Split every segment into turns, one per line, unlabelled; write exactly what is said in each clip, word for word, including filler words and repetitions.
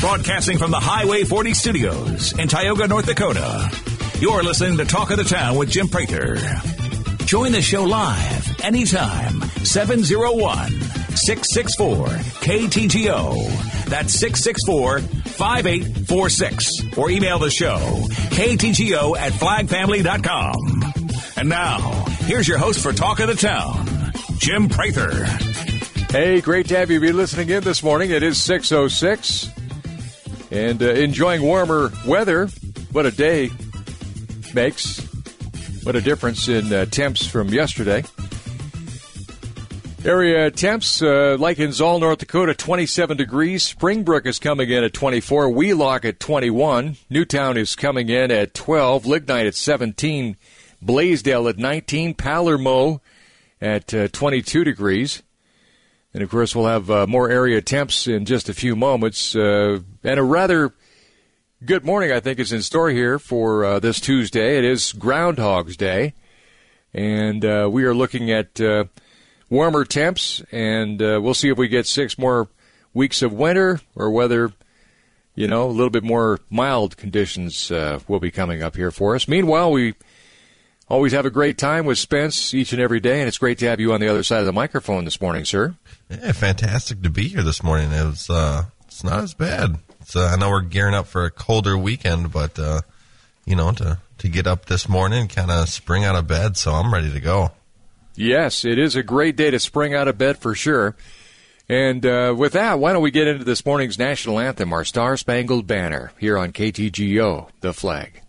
Broadcasting from the Highway forty studios in Tioga, North Dakota. You're listening to Talk of the Town with Jim Prather. Join the show live anytime. seven oh one, six six four, K T G O. That's six six four, five eight four six. Or email the show, K T G O at flag family dot com. And now, here's your host for Talk of the Town, Jim Prather.
Hey, great to have you be listening in this morning. It is six oh six. And uh, enjoying warmer weather. What a day makes. What a difference in uh, temps from yesterday. Area temps, uh, like in Zoll, North Dakota, twenty-seven degrees. Springbrook is coming in at twenty-four. Wheelock at twenty-one. Newtown is coming in at twelve. Lignite at seventeen. Blaisdell at nineteen. Palermo at uh, twenty-two degrees. And, of course, we'll have uh, more area temps in just a few moments. Uh, and a rather good morning, I think, is in store here for uh, this Tuesday. It is Groundhog's Day. And uh, we are looking at uh, warmer temps. And uh, we'll see if we get six more weeks of winter or whether, you know, a little bit more mild conditions uh, will be coming up here for us. Meanwhile, we always have a great time with Spence each and every day. And it's great to have you on the other side of the microphone this morning, sir.
Yeah, fantastic to be here this morning. It was, uh, it's not as bad. It's, uh, I know we're gearing up for a colder weekend, but, uh, you know, to, to get up this morning, kind of spring out of bed, so I'm ready to go.
Yes, it is a great day to spring out of bed for sure. And uh, with that, why don't we get into this morning's national anthem, our Star-Spangled Banner, here on K T G O, The Flag.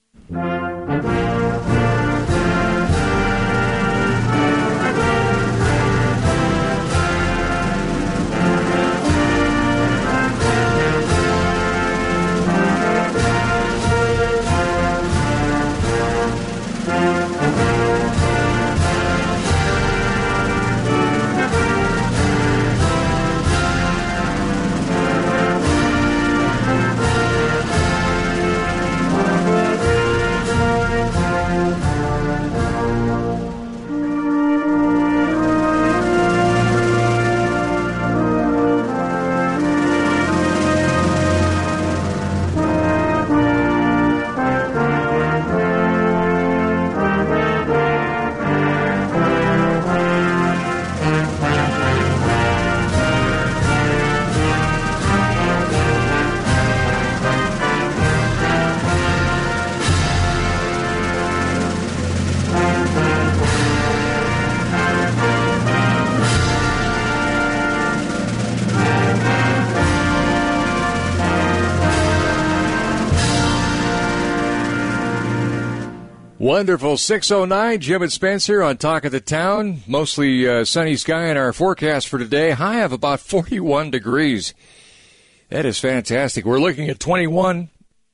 Wonderful. six oh nine, Jim and Spencer on Talk of the Town. Mostly uh, sunny sky in our forecast for today. High of about forty-one degrees. That is fantastic. We're looking at twenty-one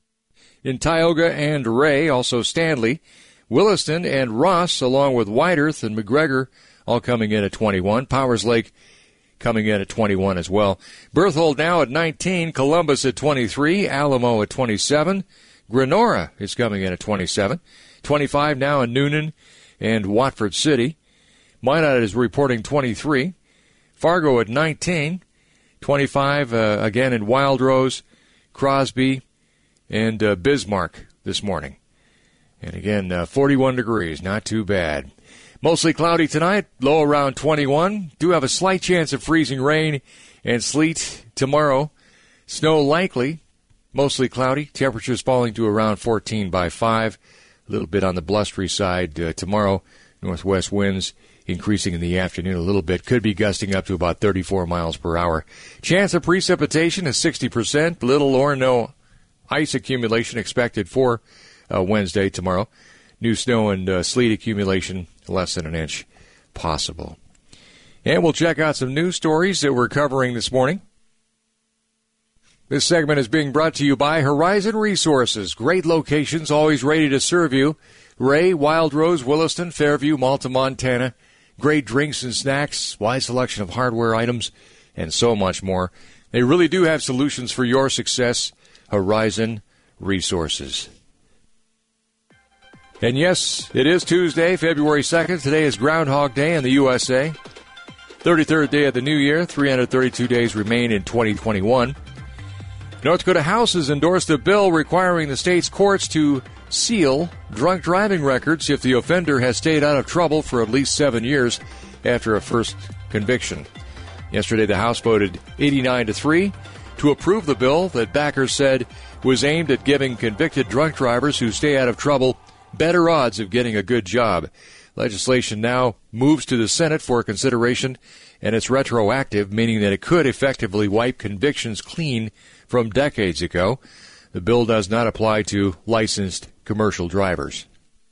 in Tioga and Ray, also Stanley, Williston and Ross, along with Whiteearth and McGregor, all coming in at twenty-one. Powers Lake coming in at twenty-one as well. Berthold now at nineteen. Columbus at twenty-three. Alamo at twenty-seven. Grenora is coming in at twenty-seven. twenty-five now in Noonan and Watford City. Minot is reporting twenty-three. Fargo at nineteen. twenty-five uh, again in Wild Rose, Crosby, and uh, Bismarck this morning. And again, uh, forty-one degrees, not too bad. Mostly cloudy tonight, low around twenty-one. Do have a slight chance of freezing rain and sleet tomorrow. Snow likely, mostly cloudy. Temperatures falling to around fourteen by five. A little bit on the blustery side uh, tomorrow. Northwest winds increasing in the afternoon a little bit. Could be gusting up to about thirty-four miles per hour. Chance of precipitation is sixty percent. Little or no ice accumulation expected for uh, Wednesday, tomorrow. New snow and uh, sleet accumulation less than an inch possible. And we'll check out some news stories that we're covering this morning. This segment is being brought to you by Horizon Resources. Great locations, always ready to serve you. Ray, Wild Rose, Williston, Fairview, Malta, Montana. Great drinks and snacks, wide selection of hardware items, and so much more. They really do have solutions for your success. Horizon Resources. And yes, it is Tuesday, February second. Today is Groundhog Day in the U S A. thirty-third day of the new year. three hundred thirty-two days remain in twenty twenty-one. North Dakota House has endorsed a bill requiring the state's courts to seal drunk driving records if the offender has stayed out of trouble for at least seven years after a first conviction. Yesterday, the House voted eighty-nine to three to approve the bill that backers said was aimed at giving convicted drunk drivers who stay out of trouble better odds of getting a good job. Legislation now moves to the Senate for consideration, and it's retroactive, meaning that it could effectively wipe convictions clean from decades ago. The bill does not apply to licensed commercial drivers.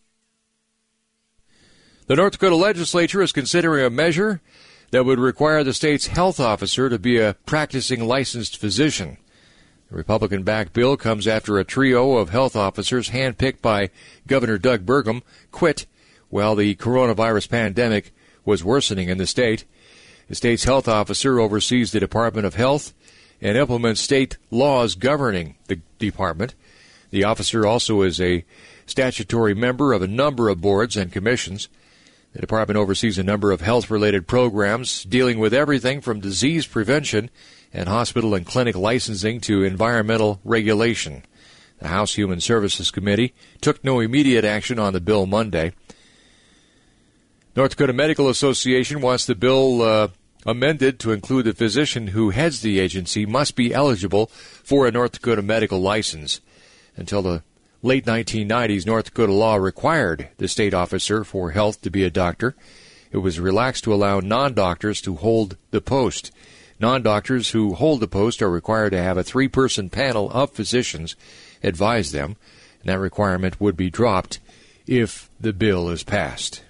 The North Dakota legislature is considering a measure that would require the state's health officer to be a practicing licensed physician. The Republican-backed bill comes after a trio of health officers handpicked by Governor Doug Burgum quit while the coronavirus pandemic was worsening in the state. The state's health officer oversees the Department of Health and implements state laws governing the department. The officer also is a statutory member of a number of boards and commissions. The department oversees a number of health-related programs dealing with everything from disease prevention and hospital and clinic licensing to environmental regulation. The House Human Services Committee took no immediate action on the bill Monday. North Dakota Medical Association wants the bill uh, amended to include the physician who heads the agency must be eligible for a North Dakota medical license. Until the late nineteen nineties, North Dakota law required the state officer for health to be a doctor. It was relaxed to allow non-doctors to hold the post. Non-doctors who hold the post are required to have a three-person panel of physicians advise them, and that requirement would be dropped if the bill is passed.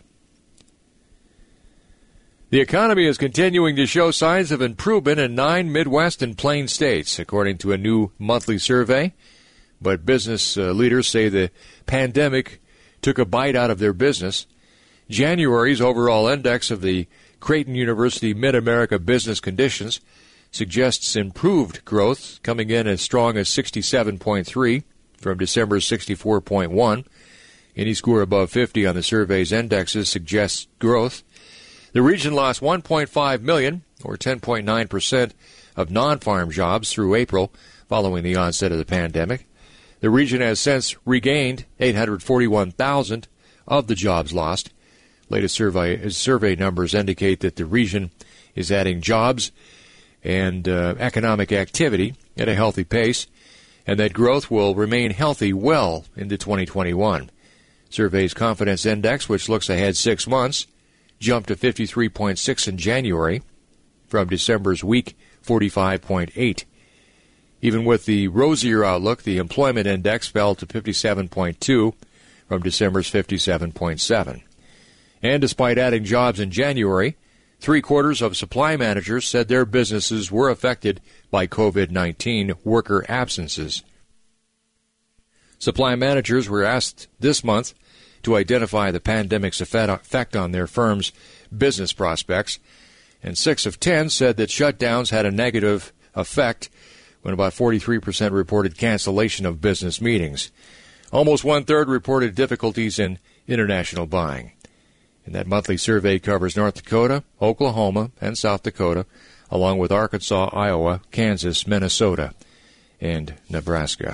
The economy is continuing to show signs of improvement in nine Midwest and Plain states, according to a new monthly survey. But business uh, leaders say the pandemic took a bite out of their business. January's overall index of the Creighton University Mid-America Business Conditions suggests improved growth, coming in as strong as sixty-seven point three from December's sixty-four point one. Any score above fifty on the survey's indexes suggests growth. The region lost one point five million, or ten point nine percent, of non-farm jobs through April following the onset of the pandemic. The region has since regained eight hundred forty-one thousand of the jobs lost. Latest survey, survey numbers indicate that the region is adding jobs and uh, economic activity at a healthy pace, and that growth will remain healthy well into twenty twenty-one. Survey's confidence index, which looks ahead six months, jumped to fifty-three point six in January from December's weak forty-five point eight. Even with the rosier outlook, the employment index fell to fifty-seven point two from December's fifty-seven point seven. And despite adding jobs in January, three-quarters of supply managers said their businesses were affected by covid nineteen worker absences. Supply managers were asked this month to identify the pandemic's effect on their firm's business prospects, and six of ten said that shutdowns had a negative effect when about forty-three percent reported cancellation of business meetings. Almost one-third reported difficulties in international buying. And that monthly survey covers North Dakota, Oklahoma, and South Dakota, along with Arkansas, Iowa, Kansas, Minnesota, and Nebraska.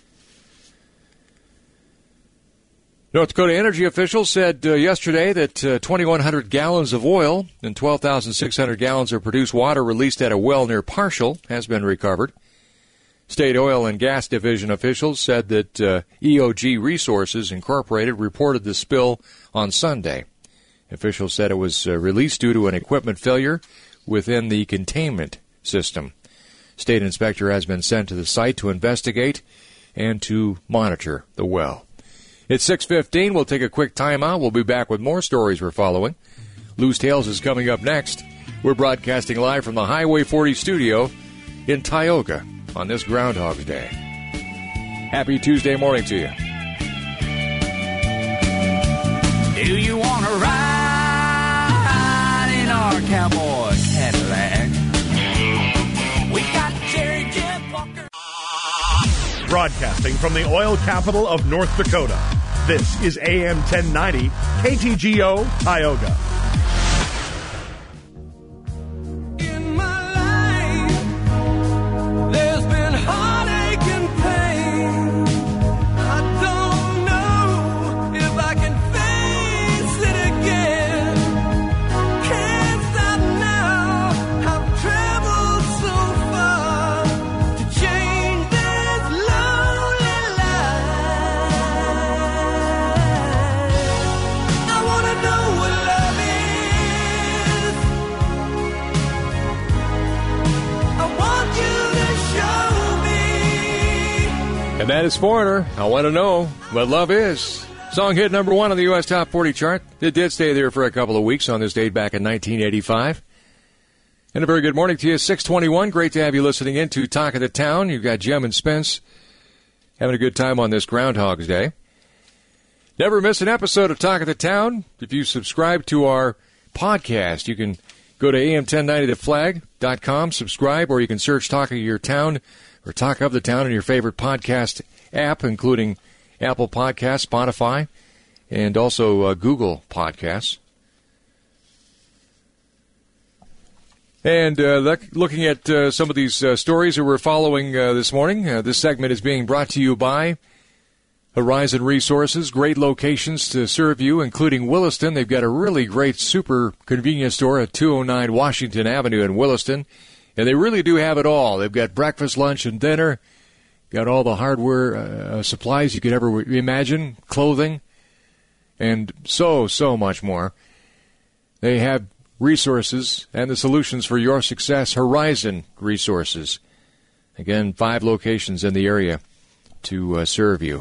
North Dakota energy officials said uh, yesterday that uh, twenty-one hundred gallons of oil and twelve thousand six hundred gallons of produced water released at a well near Parshall has been recovered. State Oil and Gas Division officials said that uh, E O G Resources Incorporated reported the spill on Sunday. Officials said it was uh, released due to an equipment failure within the containment system. State inspector has been sent to the site to investigate and to monitor the well. It's six fifteen. We'll take a quick timeout. We'll be back with more stories we're following. Loose Tales is coming up next. We're broadcasting live from the Highway forty studio in Tioga on this Groundhog's Day. Happy Tuesday morning to you.
Do you want to ride in our cowboy Cadillac? We got Jerry Jeff Walker.
Broadcasting from the oil capital of North Dakota, this is A M ten ninety K T G O Tioga.
In my life, there's been heartache.
And that is Foreigner. I want to know what love is. Song hit number one on the U S Top forty chart. It did stay there for a couple of weeks on this date back in nineteen eighty-five. And a very good morning to you. six twenty-one. Great to have you listening in to Talk of the Town. You've got Jim and Spence having a good time on this Groundhog's Day. Never miss an episode of Talk of the Town. If you subscribe to our podcast, you can go to A M ten ninety the flag dot com, subscribe, or you can search Talk of Your Town or Talk of the Town in your favorite podcast app, including Apple Podcasts, Spotify, and also uh, Google Podcasts. And uh, look, looking at uh, some of these uh, stories that we're following uh, this morning, uh, this segment is being brought to you by Horizon Resources. Great locations to serve you, including Williston. They've got a really great super convenience store at two oh nine Washington Avenue in Williston. And they really do have it all. They've got breakfast, lunch, and dinner. Got all the hardware uh, supplies you could ever imagine, clothing, and so, so much more. They have resources and the solutions for your success. Horizon Resources. Again, five locations in the area to uh, serve you.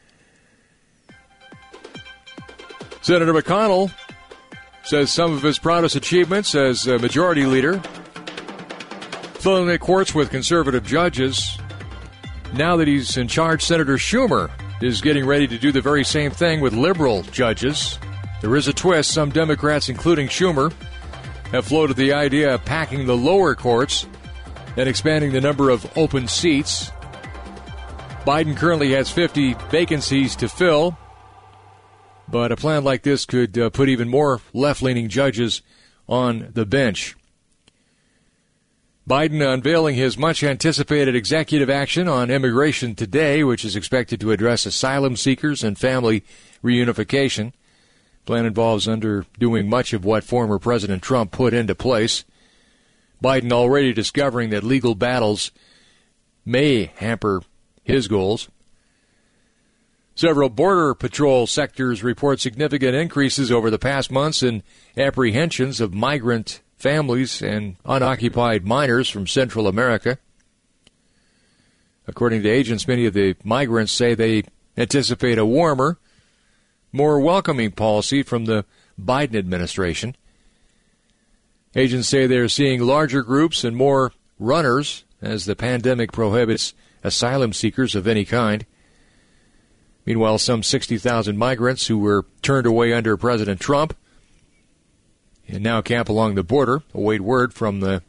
Senator McConnell says some of his proudest achievements as a majority leader, filling the courts with conservative judges. Now that he's in charge, Senator Schumer is getting ready to do the very same thing with liberal judges. There is a twist. Some Democrats, including Schumer, have floated the idea of packing the lower courts and expanding the number of open seats. Biden currently has fifty vacancies to fill, but a plan like this could uh, put even more left-leaning judges on the bench. Biden unveiling his much-anticipated executive action on immigration today, which is expected to address asylum seekers and family reunification. The plan involves underdoing much of what former President Trump put into place. Biden already discovering that legal battles may hamper his goals. Several Border Patrol sectors report significant increases over the past months in apprehensions of migrant families and unoccupied minors from Central America. According to agents, many of the migrants say they anticipate a warmer, more welcoming policy from the Biden administration. Agents say they're seeing larger groups and more runners as the pandemic prohibits asylum seekers of any kind. Meanwhile, some sixty thousand migrants who were turned away under President Trump and now camp along the border await word from the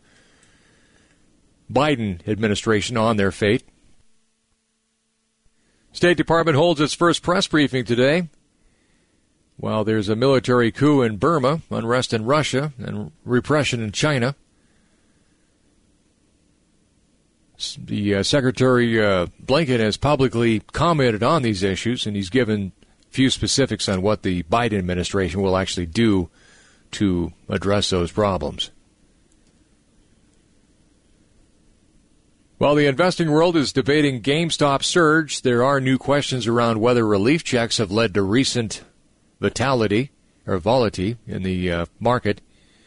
Biden administration on their fate. State Department holds its first press briefing today. While there's a military coup in Burma, unrest in Russia, and repression in China, the uh, Secretary uh, Blinken has publicly commented on these issues, and he's given few specifics on what the Biden administration will actually do to address those problems. While the investing world is debating GameStop surge, there are new questions around whether relief checks have led to recent vitality or volatility in the uh, market.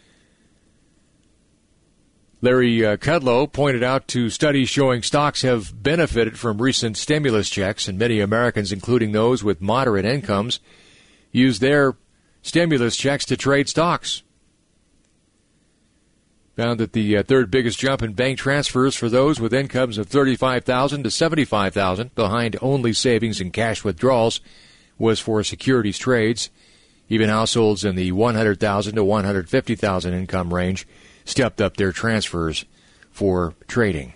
Larry uh, Kudlow pointed out to studies showing stocks have benefited from recent stimulus checks, and many Americans, including those with moderate incomes, use their stimulus checks to trade stocks. Found that the uh, third biggest jump in bank transfers for those with incomes of thirty-five thousand dollars to seventy-five thousand dollars, behind only savings and cash withdrawals, was for securities trades. Even households in the one hundred thousand dollars to one hundred fifty thousand dollars income range stepped up their transfers for trading.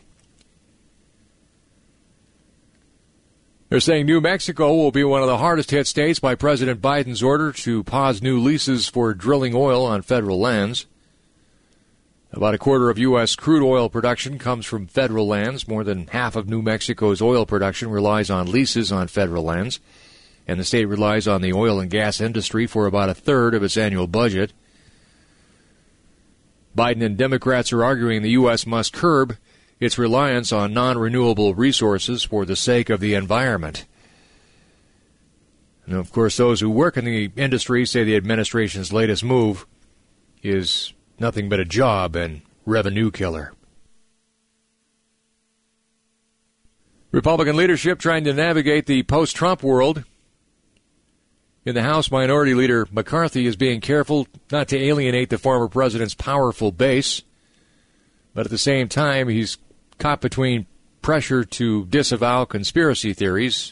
They're saying New Mexico will be one of the hardest hit states by President Biden's order to pause new leases for drilling oil on federal lands. About a quarter of U S crude oil production comes from federal lands. More than half of New Mexico's oil production relies on leases on federal lands, and the state relies on the oil and gas industry for about a third of its annual budget. Biden and Democrats are arguing the U S must curb its reliance on non-renewable resources for the sake of the environment. And, of course, those who work in the industry say the administration's latest move is nothing but a job and revenue killer. Republican leadership trying to navigate the post-Trump world. In the House, Minority Leader McCarthy is being careful not to alienate the former president's powerful base, but at the same time, he's caught between pressure to disavow conspiracy theories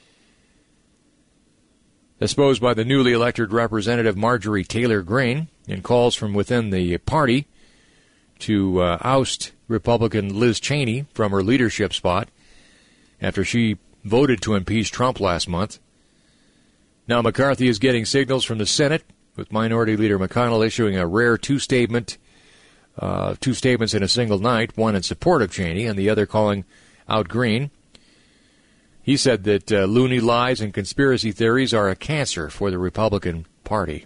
espoused by the newly elected Representative Marjorie Taylor Greene and calls from within the party to uh, oust Republican Liz Cheney from her leadership spot after she voted to impeach Trump last month. Now McCarthy is getting signals from the Senate, with Minority Leader McConnell issuing a rare two-statement, uh, two statements in a single night, one in support of Cheney and the other calling out Greene. He said that uh, loony lies and conspiracy theories are a cancer for the Republican Party.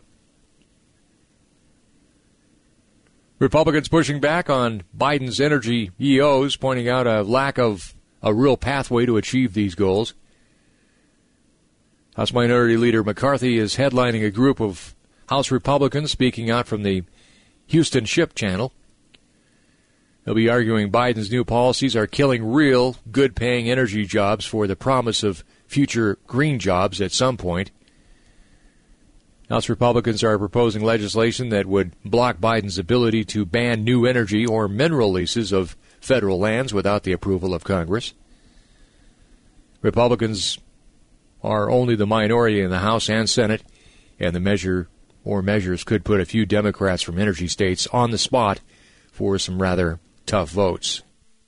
Republicans pushing back on Biden's energy E Os, pointing out a lack of a real pathway to achieve these goals. House Minority Leader McCarthy is headlining a group of House Republicans speaking out from the Houston Ship Channel. They'll be arguing Biden's new policies are killing real, good-paying energy jobs for the promise of future green jobs at some point. House Republicans are proposing legislation that would block Biden's ability to ban new energy or mineral leases of federal lands without the approval of Congress. Republicans are only the minority in the House and Senate, and the measure or measures could put a few Democrats from energy states on the spot for some rather tough votes.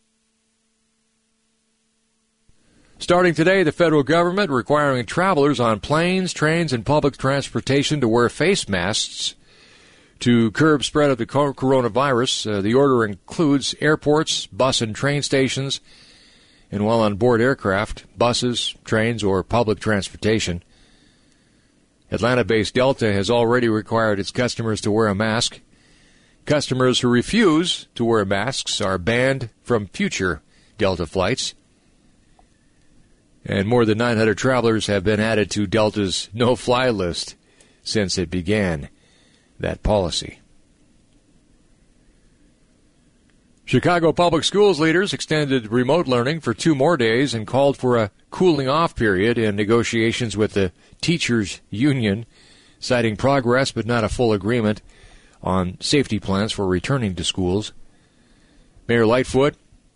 Starting today, the federal government requiring travelers on planes, trains, and public transportation to wear face masks to curb spread of the coronavirus. Uh, the order includes airports, bus and train stations, and while on board aircraft, buses, trains, or public transportation. Atlanta-based Delta has already required its customers to wear a mask. Customers who refuse to wear masks are banned from future Delta flights. And more than nine hundred travelers have been added to Delta's no-fly list since it began that policy. Chicago Public Schools leaders extended remote learning for two more days and called for a cooling-off period in negotiations with the teachers' union, citing progress but not a full agreement on safety plans for returning to schools. Mayor Lightfoot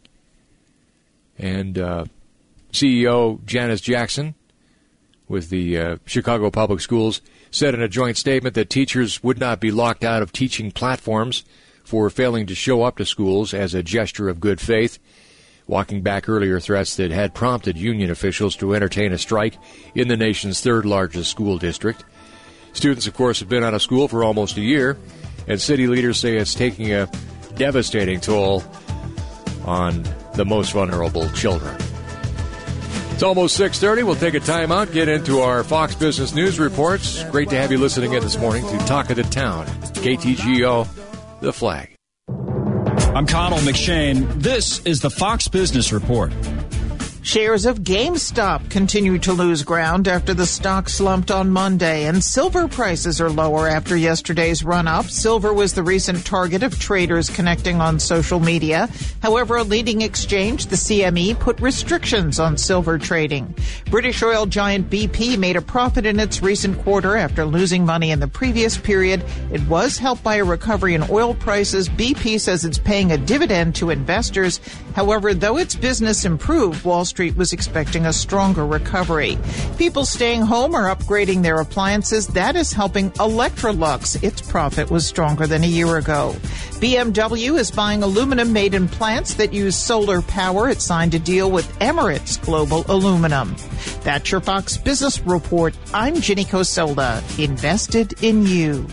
and uh, C E O Janice Jackson with the uh, Chicago Public Schools said in a joint statement that teachers would not be locked out of teaching platforms for failing to show up to schools as a gesture of good faith, walking back earlier threats that had prompted union officials to entertain a strike in the nation's third-largest school district. Students, of course, have been out of school for almost a year, and city leaders say it's taking a devastating toll on the most vulnerable children. It's almost six thirty. We'll take a time out, get into our Fox Business News reports. Great to have you listening in this morning to Talk of the Town, K T G O, The Flag.
I'm Connell McShane. This is the Fox Business Report.
Shares of GameStop continue to lose ground after the stock slumped on Monday, and silver prices are lower after yesterday's run-up. Silver was the recent target of traders connecting on social media. However, a leading exchange, the C M E, put restrictions on silver trading. British oil giant B P made a profit in its recent quarter after losing money in the previous period. It was helped by a recovery in oil prices. B P says it's paying a dividend to investors. However, though its business improved, Wall Street was expecting a stronger recovery. People staying home are upgrading their appliances. That is helping Electrolux. Its profit was stronger than a year ago. B M W is buying aluminum made in plants that use solar power. It signed a deal with Emirates Global Aluminum. That's your Fox Business Report. I'm Ginny Coselda. Invested in you.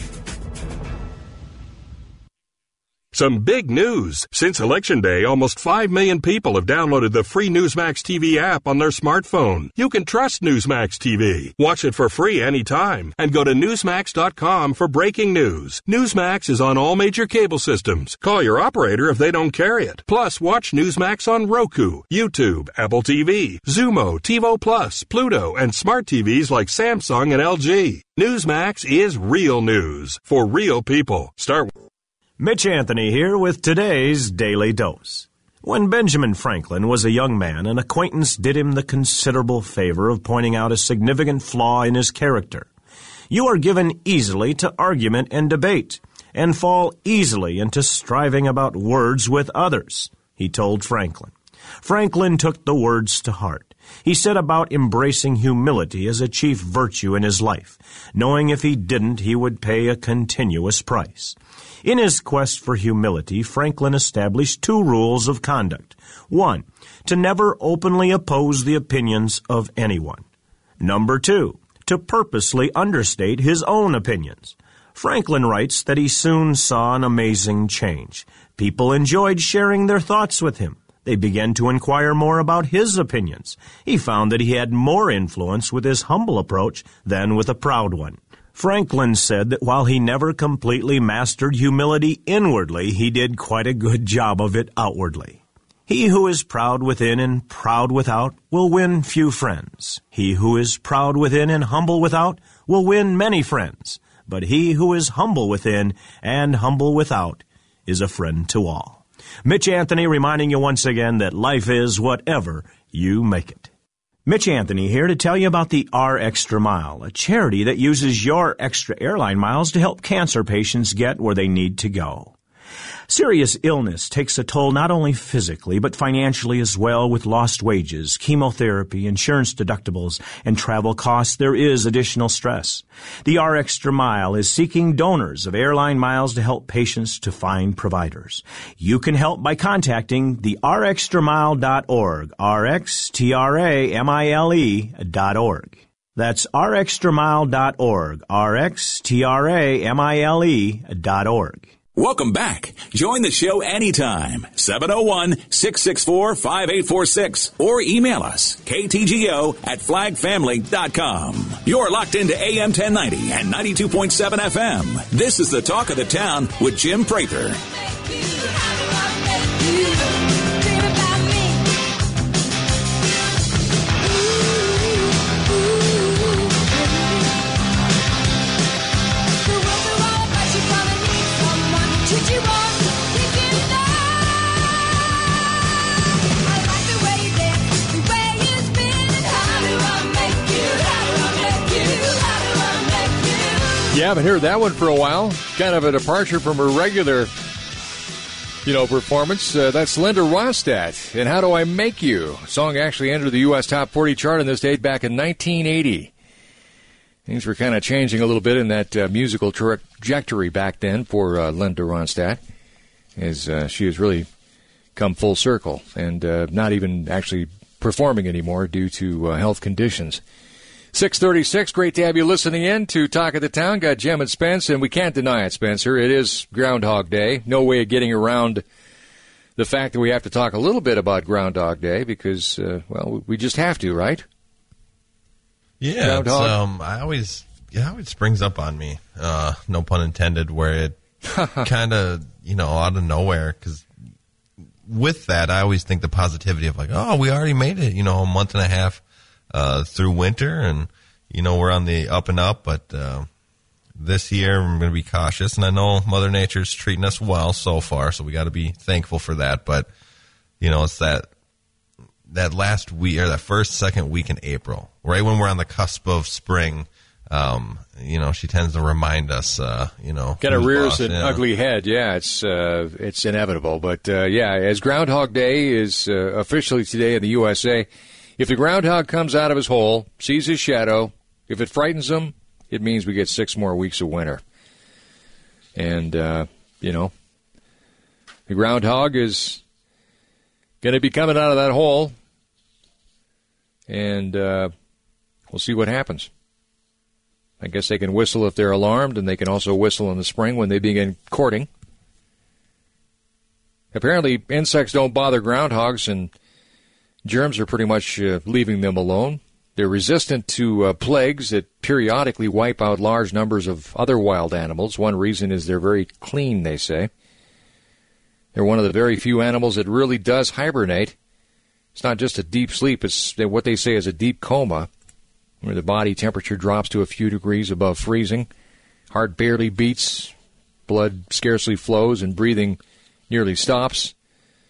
Some big news. Since Election Day, almost five million people have downloaded the free Newsmax T V app on their smartphone. You can trust Newsmax T V. Watch it for free anytime and go to newsmax dot com for breaking news. Newsmax is on all major cable systems. Call your operator if they don't carry it. Plus, watch Newsmax on Roku, YouTube, Apple T V, Zumo, TiVo Plus, Pluto, and smart T Vs like Samsung and L G. Newsmax is real news for real people. Start
Mitch Anthony here with today's Daily Dose. When Benjamin Franklin was a young man, an acquaintance did him the considerable favor of pointing out a significant flaw in his character. You are given easily to argument and debate, and fall easily into striving about words with others, he told Franklin. Franklin took the words to heart. He set about embracing humility as a chief virtue in his life, knowing if he didn't, he would pay a continuous price. In his quest for humility, Franklin established two rules of conduct. One, to never openly oppose the opinions of anyone. Number two, to purposely understate his own opinions. Franklin writes that he soon saw an amazing change. People enjoyed sharing their thoughts with him. They began to inquire more about his opinions. He found that he had more influence with his humble approach than with a proud one. Franklin said that while he never completely mastered humility inwardly, he did quite a good job of it outwardly. He who is proud within and proud without will win few friends. He who is proud within and humble without will win many friends. But he who is humble within and humble without is a friend to all. Mitch Anthony reminding you once again that life is whatever you make it. Mitch Anthony here to tell you about the R Extra Mile, a charity that uses your extra airline miles to help cancer patients get where they need to go. Serious illness takes a toll not only physically, but financially as well, with lost wages, chemotherapy, insurance deductibles, and travel costs. There is additional stress. The R Extra Mile is seeking donors of airline miles to help patients to find providers. You can help by contacting the r extra mile dot org, R X T R A M I L E dot org. That's r extra mile dot org, R X T R A M I L E dot org.
Welcome back. Join the show anytime. seven oh one, six six four, five eight four six or email us, K T G O at flag family dot com. You're locked into A M ten ninety and ninety-two point seven F M. This is the Talk of the Town with Jim Prather.
You haven't heard that one for a while. Kind of a departure from her regular, you know, performance. Uh, that's Linda Ronstadt. And How Do I Make You? The song actually entered the U S Top forty chart on this date back in nineteen eighty. Things were kind of changing a little bit in that uh, musical trajectory back then for uh, Linda Ronstadt, as uh, she has really come full circle and uh, not even actually performing anymore due to uh, health conditions. six thirty-six, great to have you listening in to Talk of the Town. Got Jim and Spence, and we can't deny it, Spencer. It is Groundhog Day. No way of getting around the fact that we have to talk a little bit about Groundhog Day because, uh, well, we just have to, right?
Yeah, it's, um, I always, it always springs up on me, uh, no pun intended, where it kind of, you know, out of nowhere, because with that, I always think the positivity of like, oh, we already made it, you know, a month and a half Uh, through winter, and you know we're on the up and up, but uh, this year I'm going to be cautious, and I know Mother Nature's treating us well so far, so we got to be thankful for that. But you know, it's that that last week or that first second week in April, right when we're on the cusp of spring. Um, you know, she tends to remind us. Uh, you know,
kind of rears
boss,
an
yeah.
ugly head. Yeah, it's uh, it's inevitable, but uh, yeah, as Groundhog Day is uh, officially today in the U S A. If the groundhog comes out of his hole, sees his shadow, if it frightens him, it means we get six more weeks of winter. And, uh, you know, the groundhog is going to be coming out of that hole, and uh, we'll see what happens. I guess they can whistle if they're alarmed, and they can also whistle in the spring when they begin courting. Apparently, insects don't bother groundhogs, and germs are pretty much uh, leaving them alone. They're resistant to uh, plagues that periodically wipe out large numbers of other wild animals. One reason is they're very clean, they say. They're one of the very few animals that really does hibernate. It's not just a deep sleep. It's what they say is a deep coma, where the body temperature drops to a few degrees above freezing. Heart barely beats, blood scarcely flows, and breathing nearly stops.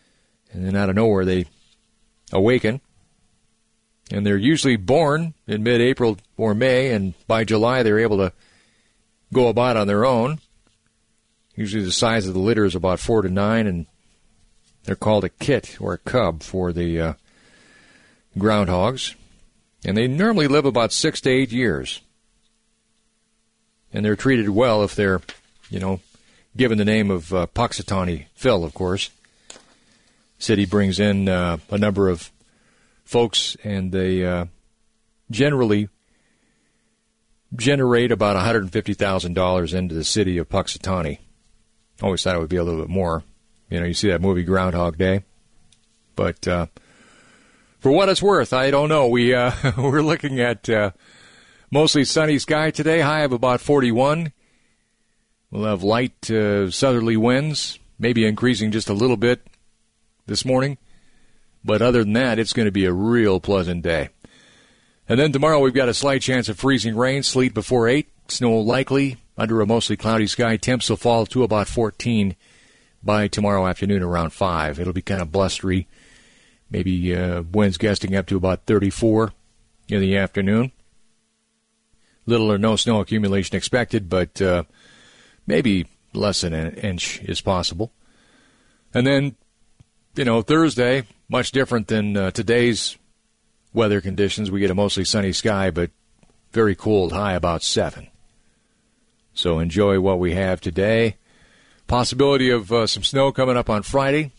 And then out of nowhere, they awaken. And they're usually born in mid-April or May, and by July they're able to go about on their own. Usually the size of the litter is about four to nine, and they're called a kit or a cub for the uh, groundhogs. And they normally live about six to eight years. And they're treated well if they're, you know, given the name of uh, Puxatawny Phil, of course. City brings in uh, a number of folks, and they uh, generally generate about one hundred fifty thousand dollars into the city of Puxatawny. Always thought it would be a little bit more. You know, you see that movie Groundhog Day. But uh, for what it's worth, I don't know. We, uh, we're looking at uh, mostly sunny sky today, high of about forty-one. We'll have light uh, southerly winds, maybe increasing just a little bit this morning. But other than that, it's going to be a real pleasant day. And then tomorrow we've got a slight chance of freezing rain, sleet before eight, snow likely under a mostly cloudy sky. Temps will fall to about fourteen by tomorrow afternoon around five. It'll be kind of blustery, maybe uh, winds gusting up to about thirty-four in the afternoon. Little or no snow accumulation expected, but uh, maybe less than an inch is possible. And then, you know, Thursday, much different than uh, today's weather conditions. We get a mostly sunny sky, but very cold, high about seven. So enjoy what we have today. Possibility of uh, some snow coming up on Friday.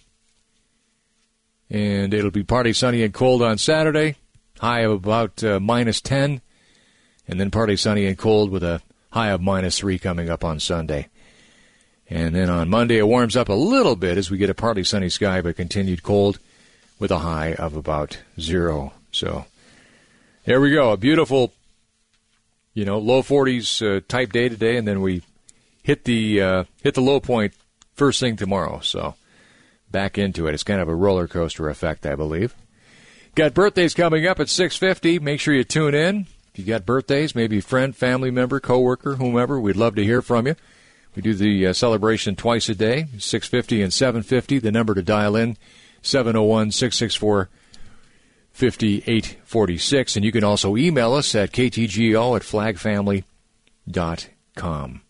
And it'll be partly sunny and cold on Saturday, high of about uh, minus ten. And then partly sunny and cold with a high of minus three coming up on Sunday. And then on Monday, it warms up a little bit as we get a partly sunny sky, but continued cold with a high of about zero. So there we go. A beautiful, you know, low forties uh, type day today, and then we hit the uh, hit the low point first thing tomorrow. So back into it. It's kind of a roller coaster effect, I believe. Got birthdays coming up at six fifty. Make sure you tune in. If you got birthdays, maybe a friend, family member, coworker, whomever, we'd love to hear from you. We do the uh, celebration twice a day, six fifty and seven fifty. The number to dial in, seven oh one, six six four, five eight four six. And you can also email us at k t g o at flag family dot com.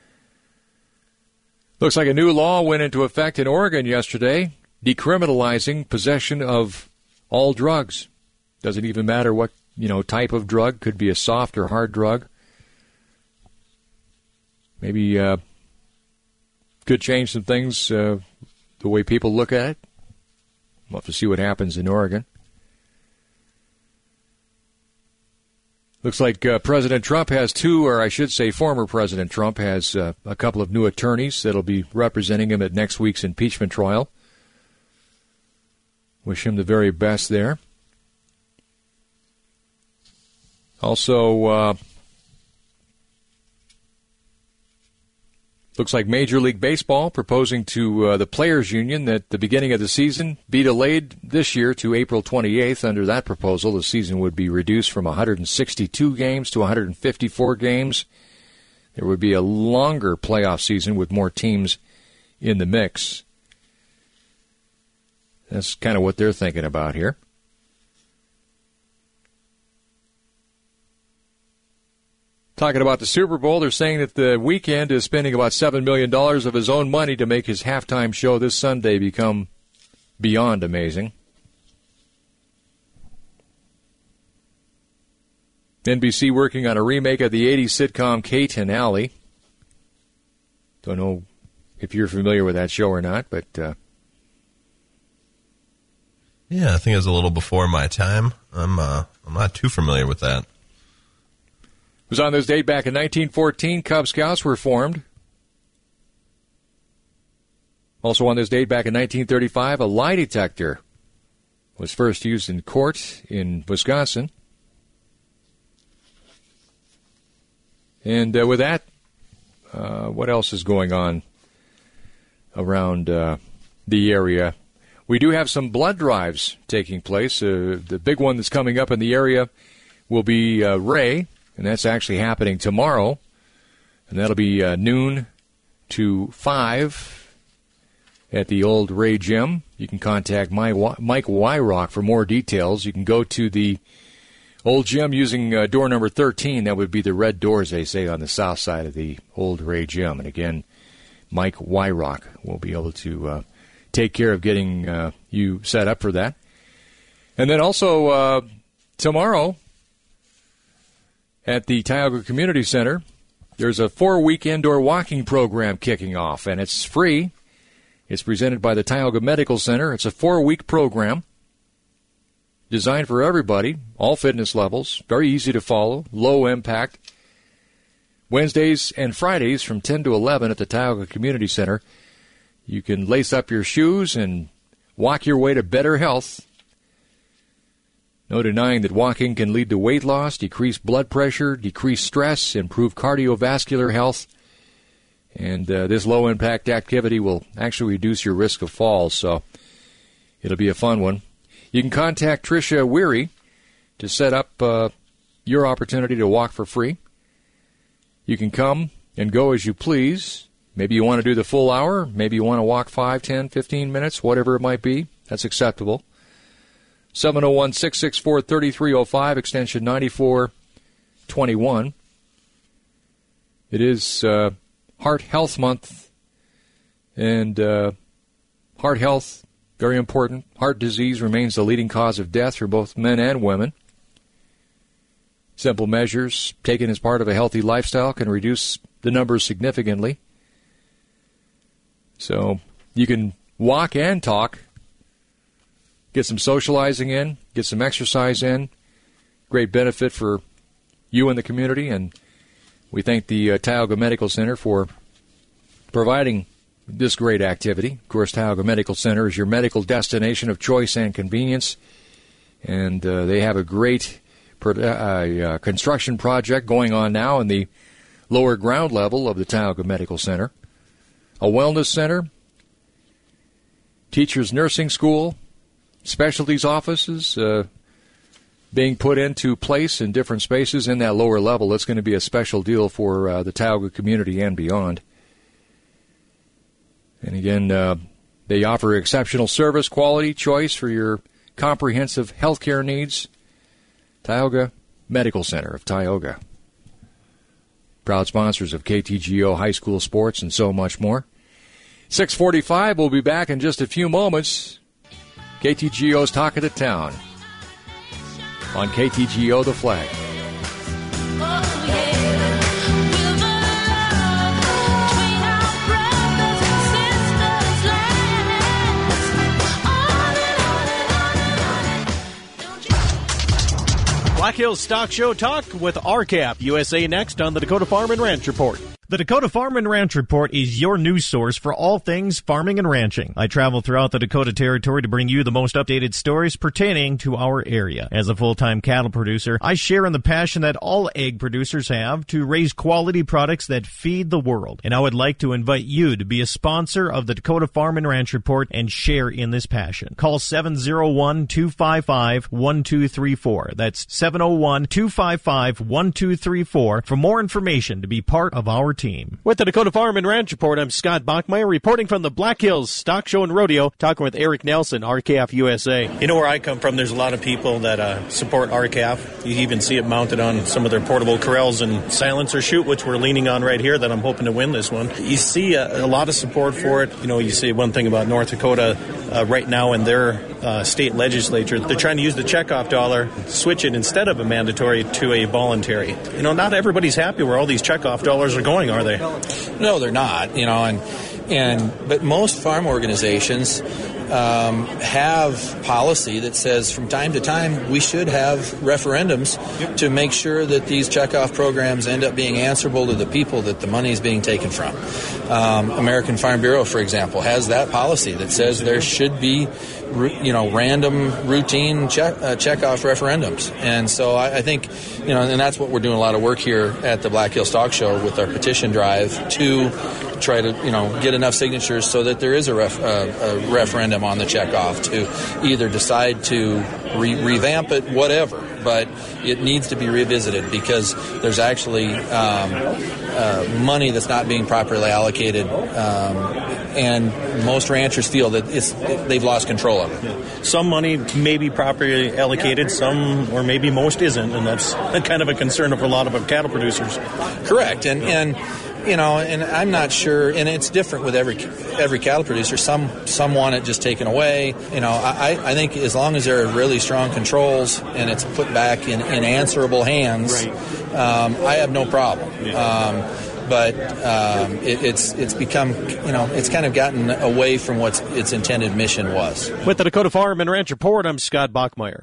Looks like a new law went into effect in Oregon yesterday, decriminalizing possession of all drugs. Doesn't even matter what, you know, type of drug. Could be a soft or hard drug. Maybe uh, could change some things, uh, the way people look at it. We'll have to see what happens in Oregon. Looks like uh, President Trump has two, or I should say former President Trump has uh, a couple of new attorneys that will be representing him at next week's impeachment trial. Wish him the very best there. Also, uh, looks like Major League Baseball proposing to uh, the Players Union that the beginning of the season be delayed this year to April twenty-eighth. Under that proposal, the season would be reduced from one hundred sixty-two games to one hundred fifty-four games. There would be a longer playoff season with more teams in the mix. That's kind of what they're thinking about here. Talking about the Super Bowl, they're saying that the Weeknd is spending about seven million dollars of his own money to make his halftime show this Sunday become beyond amazing. N B C working on a remake of the eighties sitcom Kate and Allie. Don't know if you're familiar with that show or not, but... Uh,
yeah, I think it was a little before my time. I'm uh, I'm not too familiar with that.
It was on this date back in nineteen fourteen, Cub Scouts were formed. Also on this date back in nineteen thirty-five, a lie detector was first used in court in Wisconsin. And uh, with that, uh, what else is going on around uh, the area? We do have some blood drives taking place. Uh, the big one that's coming up in the area will be uh, Ray. And that's actually happening tomorrow. And that'll be uh, noon to five. at the old Ray Gym. You can contact Mike Wyrock for more details. You can go to the old gym using uh, door number thirteen. That would be the red doors, they say, on the south side of the old Ray Gym. And again, Mike Wyrock will be able to uh, take care of getting uh, you set up for that. And then also uh, tomorrow at the Tioga Community Center, there's a four-week indoor walking program kicking off, and it's free. It's presented by the Tioga Medical Center. It's a four-week program designed for everybody, all fitness levels, very easy to follow, low impact. Wednesdays and Fridays from ten to eleven at the Tioga Community Center. You can lace up your shoes and walk your way to better health. No denying that walking can lead to weight loss, decreased blood pressure, decreased stress, improve cardiovascular health. And uh, this low-impact activity will actually reduce your risk of falls, so it'll be a fun one. You can contact Tricia Weary to set up uh, your opportunity to walk for free. You can come and go as you please. Maybe you want to do the full hour. Maybe you want to walk five, ten, fifteen minutes, whatever it might be. That's acceptable. seven oh one, six six four, three three oh five, extension ninety-four twenty-one. It is uh, Heart Health Month, and uh, heart health, very important. Heart disease remains the leading cause of death for both men and women. Simple measures taken as part of a healthy lifestyle can reduce the numbers significantly. So you can walk and talk, get some socializing in, get some exercise in. Great benefit for you and the community, and we thank the uh, Tioga Medical Center for providing this great activity. Of course, Tioga Medical Center is your medical destination of choice and convenience, and uh, they have a great uh, uh, construction project going on now in the lower ground level of the Tioga Medical Center. A wellness center, teachers' nursing school, specialties offices uh, being put into place in different spaces in that lower level. It's going to be a special deal for uh, the Tioga community and beyond. And again, uh, they offer exceptional service, quality, choice for your comprehensive health care needs. Tioga Medical Center of Tioga. Proud sponsors of K T G O High School Sports and so much more. six forty-five, we'll be back in just a few moments. K T G O's Talk of the Town on K T G O The Flag.
Black Hills Stock Show Talk with R C A P U S A next on the Dakota Farm and Ranch Report. The Dakota Farm and Ranch Report is your news source for all things farming and ranching. I travel throughout the Dakota Territory to bring you the most updated stories pertaining to our area. As a full-time cattle producer, I share in the passion that all egg producers have to raise quality products that feed the world. And I would like to invite you to be a sponsor of the Dakota Farm and Ranch Report and share in this passion. Call seven oh one, two five five, one two three four. That's seven oh one, two five five, one two three four for more information to be part of our team. With the Dakota Farm and Ranch Report, I'm Scott Bachmeyer reporting from the Black Hills Stock Show and Rodeo, talking with Eric Nelson, R C A F U S A.
You know where I come from, there's a lot of people that uh, support R C A F. You even see it mounted on some of their portable corrals and silencer chute, which we're leaning on right here that I'm hoping to win this one. You see a, a lot of support for it. You know, you see one thing about North Dakota uh, right now in their uh, state legislature, they're trying to use the checkoff dollar, switch it instead of a mandatory to a voluntary. You know, not everybody's happy where all these checkoff dollars are going, are they?
No, they're not. You know, and and but most farm organizations um, have policy that says from time to time we should have referendums yep. to make sure that these checkoff programs end up being answerable to the people that the money is being taken from. Um, American Farm Bureau, for example, has that policy that says there should be, you know, random, routine check uh, checkoff referendums. And so I, I think, you know, and that's what we're doing a lot of work here at the Black Hills Stock Show with our petition drive to try to, you know, get enough signatures so that there is a, ref, uh, a referendum on the checkoff to either decide to re- revamp it, whatever. But it needs to be revisited because there's actually um, uh, money that's not being properly allocated um, and most ranchers feel that it's they've lost control of it.
Yeah. Some money may be properly allocated, some or maybe most isn't, and that's kind of a concern for a lot of our cattle producers.
Correct, and and you know, and I'm not sure, and it's different with every every cattle producer. Some some want it just taken away. You know, I, I think as long as there are really strong controls and it's put back in, in answerable hands, right. um, I have no problem. Yeah. Um, but um, it, it's it's become, you know, it's kind of gotten away from what its intended mission was.
With the Dakota Farm and Ranch Report, I'm Scott Bachmeyer.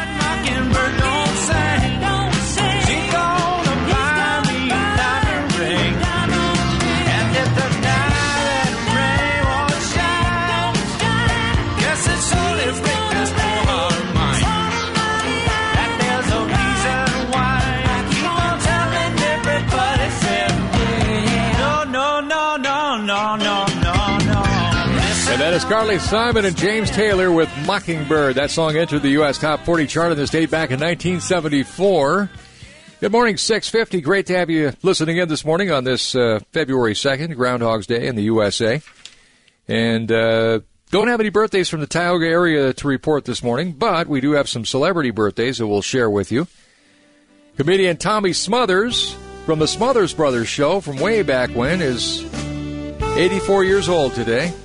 And that is Carly Simon and James Taylor with Mockingbird. That song entered the U S Top forty chart in the state back in nineteen seventy-four. Good morning, six fifty. Great to have you listening in this morning on this uh, February second, Groundhog's Day in the U S A. And uh, don't have any birthdays from the Tioga area to report this morning, but we do have some celebrity birthdays that we'll share with you. Comedian Tommy Smothers from the Smothers Brothers Show from way back when is eighty-four years old today.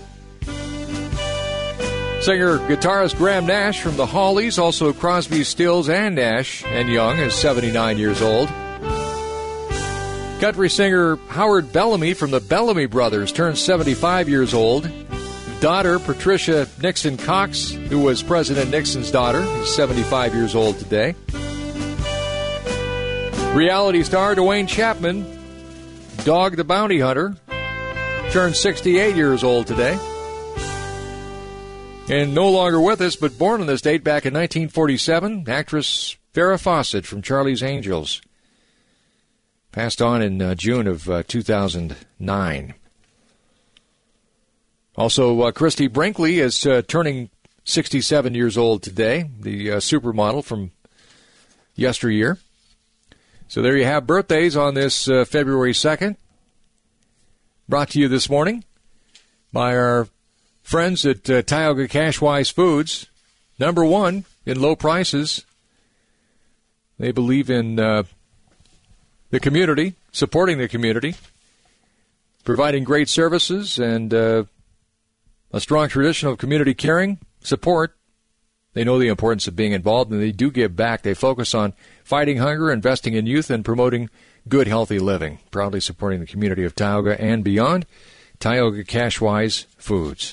Singer-guitarist Graham Nash from the Hollies, also Crosby, Stills, and Nash and Young, is seventy-nine years old. Country singer Howard Bellamy from the Bellamy Brothers turns seventy-five years old. Daughter Patricia Nixon Cox, who was President Nixon's daughter, is seventy-five years old today. Reality star Dwayne Chapman, Dog the Bounty Hunter, turns sixty-eight years old today. And no longer with us, but born on this date back in nineteen forty-seven, actress Farrah Fawcett from Charlie's Angels. Passed on in uh, June of uh, two thousand nine. Also, uh, Christy Brinkley is uh, turning sixty-seven years old today, the uh, supermodel from yesteryear. So there you have birthdays on this uh, February second. Brought to you this morning by our friends at uh, Tioga Cashwise Foods, number one in low prices. They believe in uh, the community, supporting the community, providing great services, and uh, a strong tradition of community caring, support. They know the importance of being involved, and they do give back. They focus on fighting hunger, investing in youth, and promoting good, healthy living. Proudly supporting the community of Tioga and beyond. Tioga Cashwise Foods.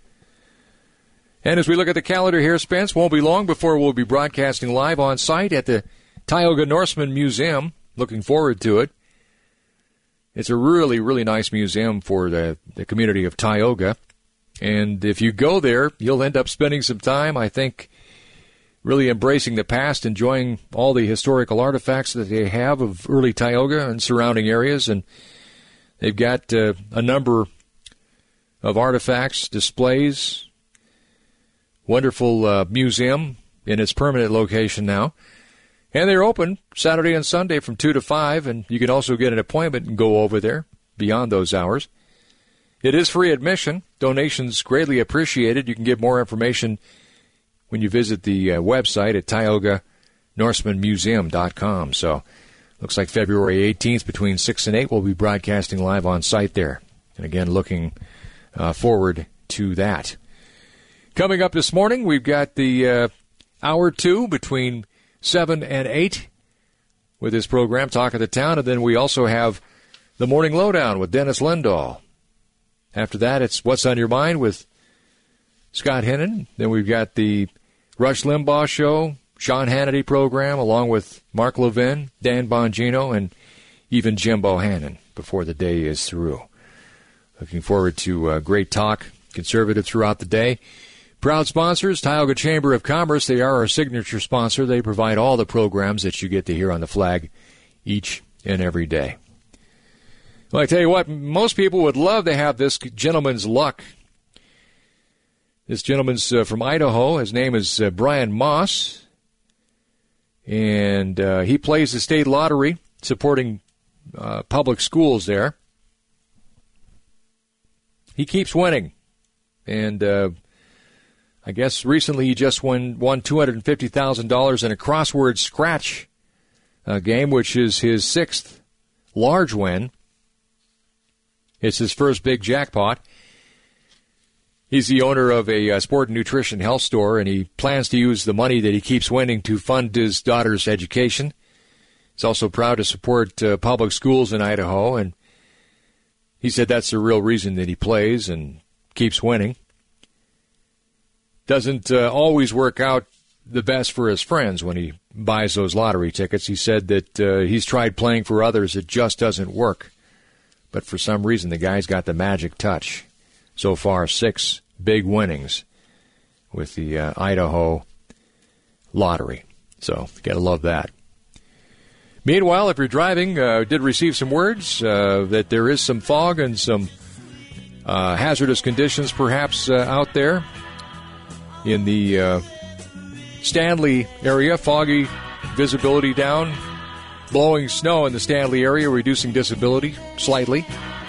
And as we look at the calendar here, Spence, won't be long before we'll be broadcasting live on site at the Tioga Norseman Museum. Looking forward to it. It's a really, really nice museum for the, the community of Tioga. And if you go there, you'll end up spending some time, I think, really embracing the past, enjoying all the historical artifacts that they have of early Tioga and surrounding areas. And they've got uh, a number of artifacts, displays. Wonderful uh, museum in its permanent location now. And they're open Saturday and Sunday from two to five, and you can also get an appointment and go over there beyond those hours. It is free admission. Donations greatly appreciated. You can get more information when you visit the uh, website at Tioga Norseman Museum dot com. So looks like February eighteenth between six and eight we'll be broadcasting live on site there. And again, looking uh, forward to that. Coming up this morning, we've got the uh, hour two between seven and eight with this program, Talk of the Town, and then we also have the Morning Lowdown with Dennis Lindahl. After that, it's What's on Your Mind with Scott Hennon. Then we've got the Rush Limbaugh Show, Sean Hannity program, along with Mark Levin, Dan Bongino, and even Jim Bohannon before the day is through. Looking forward to uh, great talk, conservative throughout the day. Proud sponsors, Tioga Chamber of Commerce. They are our signature sponsor. They provide all the programs that you get to hear on the flag each and every day. Well, I tell you what, most people would love to have this gentleman's luck. This gentleman's uh, from Idaho. His name is uh, Brian Moss. And uh, he plays the state lottery, supporting uh, public schools there. he keeps winning. And uh, I guess recently he just won, won two hundred fifty thousand dollars in a crossword scratch uh, game, which is his sixth large win. It's his first big jackpot. He's the owner of a uh, sport and nutrition health store, and he plans to use the money that he keeps winning to fund his daughter's education. He's also proud to support uh, public schools in Idaho, and he said that's the real reason that he plays and keeps winning. Doesn't uh, always work out the best for his friends when he buys those lottery tickets. He said that uh, he's tried playing for others. It just doesn't work. But for some reason, the guy's got the magic touch. So far, six big winnings with the uh, Idaho lottery. So, gotta love that. Meanwhile, if you're driving, uh, did receive some words uh, that there is some fog and some uh, hazardous conditions perhaps uh, out there in the uh, Stanley area. Foggy visibility down, blowing snow in the Stanley area, reducing visibility slightly.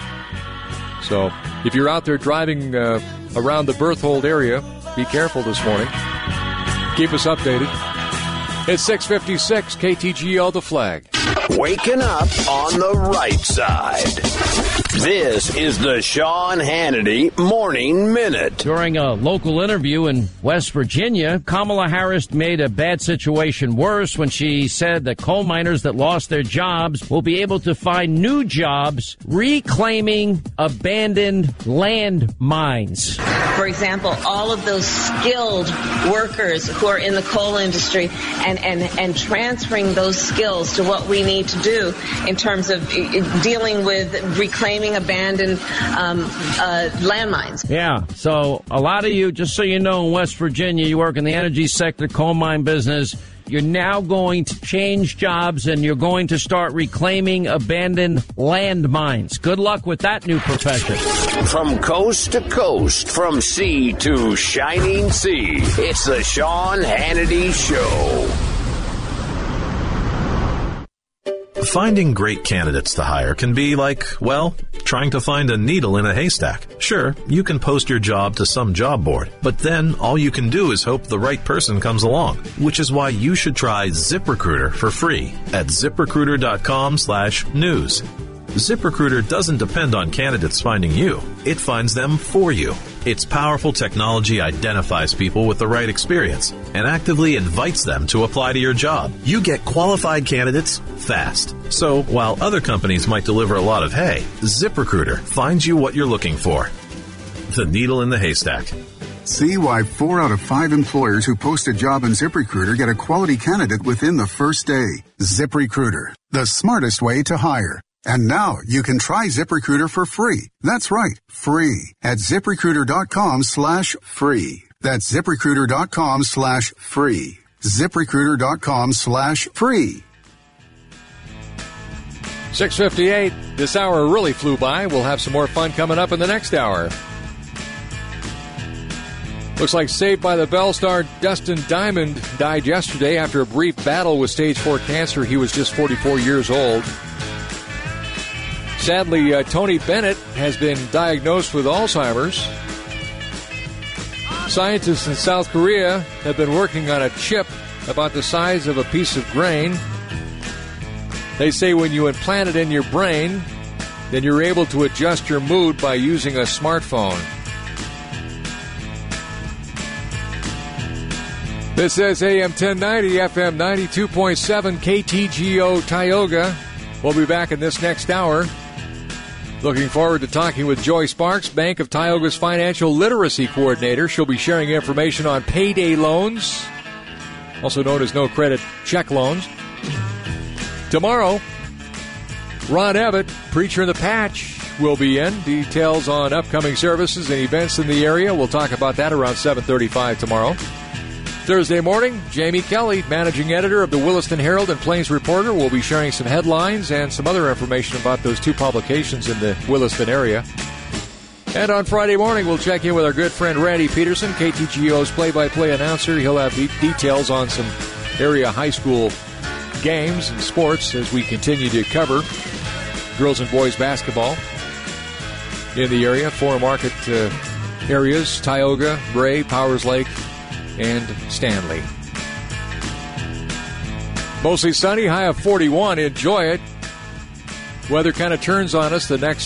So if you're out there driving uh, around the Berthold area, be careful this morning. Keep us updated. It's six fifty-six, K T G O, The Flag.
Waking up on the right side. This is the Sean Hannity Morning Minute.
During a local interview in West Virginia, Kamala Harris made a bad situation worse when she said that coal miners that lost their jobs will be able to find new jobs reclaiming abandoned land mines.
For example, all of those skilled workers who are in the coal industry and, and, and transferring those skills to what we need to do in terms of dealing with reclaiming abandoned um, uh, landmines.
Yeah, so a lot of you, just so you know, in West Virginia, you work in the energy sector, coal mine business. You're now going to change jobs and you're going to start reclaiming abandoned landmines. Good luck with that new profession.
From coast to coast, from sea to shining sea, it's the Sean Hannity Show.
Finding great candidates to hire can be like, well, trying to find a needle in a haystack. Sure, you can post your job to some job board, but then all you can do is hope the right person comes along, which is why you should try ZipRecruiter for free at ZipRecruiter.com slash news. ZipRecruiter doesn't depend on candidates finding you. It finds them for you. Its powerful technology identifies people with the right experience and actively invites them to apply to your job. You get qualified candidates fast. So while other companies might deliver a lot of hay, ZipRecruiter finds you what you're looking for. The needle in the haystack.
See why four out of five employers who post a job in ZipRecruiter get a quality candidate within the first day. ZipRecruiter, the smartest way to hire. And now you can try ZipRecruiter for free. That's right, free at ZipRecruiter.com slash free. That's ZipRecruiter.com slash free. ZipRecruiter.com slash free.
six fifty-eight. This hour really flew by. We'll have some more fun coming up in the next hour. Looks like Saved by the Bell star Dustin Diamond died yesterday after a brief battle with stage four cancer. He was just forty-four years old. Sadly, uh, Tony Bennett has been diagnosed with Alzheimer's. Scientists in South Korea have been working on a chip about the size of a piece of grain. They say when you implant it in your brain, then you're able to adjust your mood by using a smartphone. This is A M ten ninety, F M ninety-two point seven, K T G O Tioga. We'll be back in this next hour. Looking forward to talking with Joy Sparks, Bank of Tioga's Financial Literacy Coordinator. She'll be sharing information on payday loans, also known as no-credit check loans. Tomorrow, Ron Evatt, Preacher in the Patch, will be in. Details on upcoming services and events in the area. We'll talk about that around seven thirty-five tomorrow. Thursday morning, Jamie Kelly, managing editor of the Williston Herald and Plains Reporter, will be sharing some headlines and some other information about those two publications in the Williston area. And on Friday morning, we'll check in with our good friend Randy Peterson, K T G O's play-by-play announcer. He'll have de- details on some area high school games and sports as we continue to cover girls and boys basketball. in the area. Four market uh, areas, Tioga, Ray, Powers Lake, and Stanley. Mostly sunny, high of forty-one. Enjoy it. Weather kind of turns on us the next